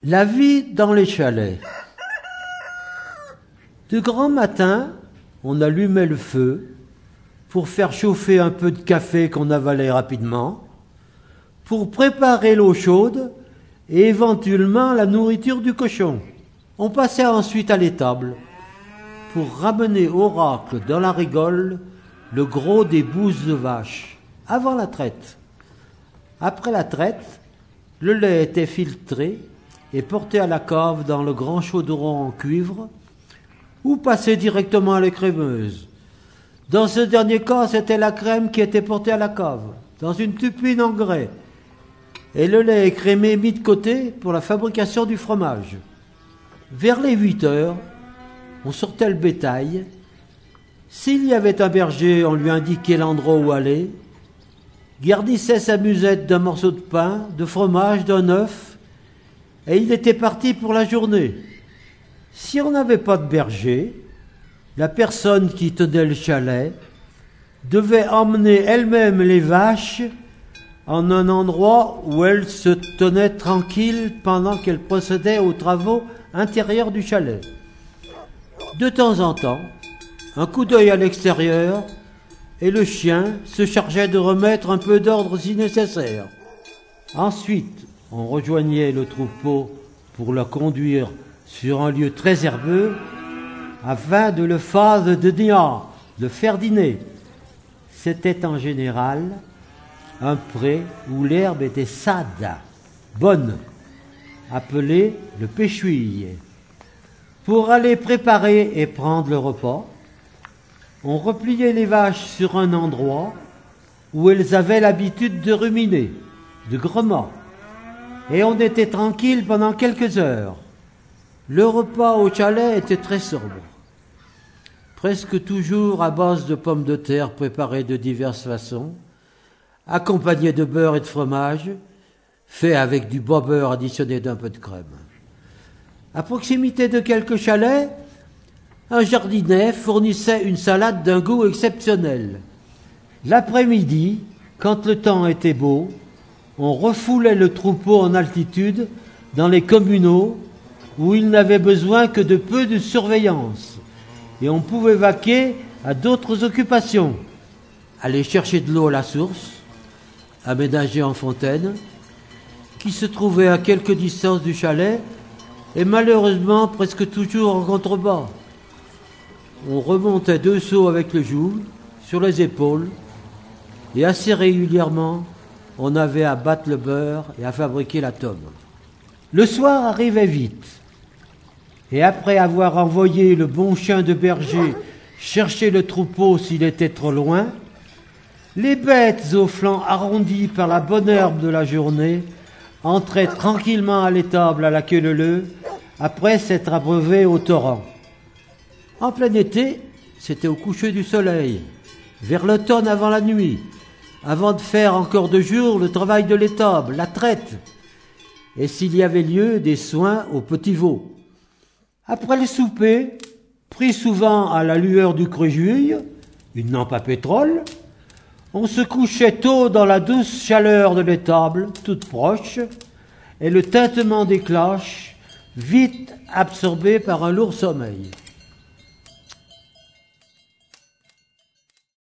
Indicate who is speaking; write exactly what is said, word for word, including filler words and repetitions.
Speaker 1: La vie dans les chalets. De grand matin, on allumait le feu pour faire chauffer un peu de café qu'on avalait rapidement, pour préparer l'eau chaude et éventuellement la nourriture du cochon. On passait ensuite à l'étable pour ramener au racle dans la rigole le gros des bouses de vache, avant la traite. Après la traite, le lait était filtré et porté à la cave dans le grand chaudron en cuivre ou passé directement à l'écrémeuse. Dans ce dernier cas, c'était la crème qui était portée à la cave, dans une tupine en grès, et le lait écrémé mis de côté pour la fabrication du fromage. Vers les huit heures, on sortait le bétail. S'il y avait un berger, on lui indiquait l'endroit où aller, garnissait sa musette d'un morceau de pain, de fromage, d'un œuf, et il était parti pour la journée. Si on n'avait pas de berger, la personne qui tenait le chalet devait emmener elle-même les vaches en un endroit où elles se tenaient tranquilles pendant qu'elles procédaient aux travaux intérieurs du chalet. De temps en temps, un coup d'œil à l'extérieur, et le chien se chargeait de remettre un peu d'ordre si nécessaire. Ensuite, on rejoignait le troupeau pour le conduire sur un lieu très herbeux, afin de le faire de dîner, de faire dîner. C'était en général un pré où l'herbe était sade, bonne, appelée le péchuille. Pour aller préparer et prendre le repas, on repliait les vaches sur un endroit où elles avaient l'habitude de ruminer, de grommer, et on était tranquille pendant quelques heures. Le repas au chalet était très sobre, presque toujours à base de pommes de terre préparées de diverses façons, accompagnées de beurre et de fromage, fait avec du beau beurre additionné d'un peu de crème. À proximité de quelques chalets, un jardinet fournissait une salade d'un goût exceptionnel. L'après-midi, quand le temps était beau, on refoulait le troupeau en altitude dans les communaux où il n'avait besoin que de peu de surveillance et on pouvait vaquer à d'autres occupations. Aller chercher de l'eau à la source, aménagée en fontaine, qui se trouvait à quelque distance du chalet et malheureusement presque toujours en contrebas. On remontait deux seaux avec le joug sur les épaules et assez régulièrement on avait à battre le beurre et à fabriquer la tome. Le soir arrivait vite et après avoir envoyé le bon chien de berger chercher le troupeau s'il était trop loin, les bêtes aux flancs arrondis par la bonne herbe de la journée entraient tranquillement à l'étable à la queue leu-leu après s'être abreuvées au torrent. En plein été, c'était au coucher du soleil, vers l'automne avant la nuit, avant de faire encore de jour le travail de l'étable, la traite, et s'il y avait lieu, des soins aux petits veaux. Après le souper, pris souvent à la lueur du creujuil, une lampe à pétrole, on se couchait tôt dans la douce chaleur de l'étable, toute proche, et le tintement des cloches, vite absorbé par un lourd sommeil.